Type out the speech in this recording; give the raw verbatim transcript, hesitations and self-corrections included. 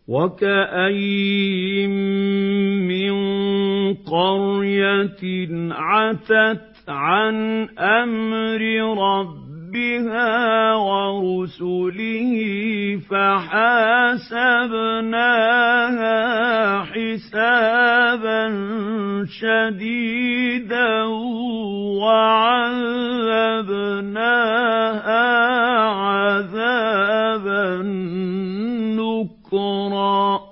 وَكَأَيِّن مِّن قَرْيَةٍ عَتَتْ عَنْ أَمْرِ رَبِّهَا وَرُسُلِهِ فَحَاسَبْنَاهَا حِسَابًا شَدِيدًا وَعَذَّبْنَاهَا عَذَابًا نُّكْرًا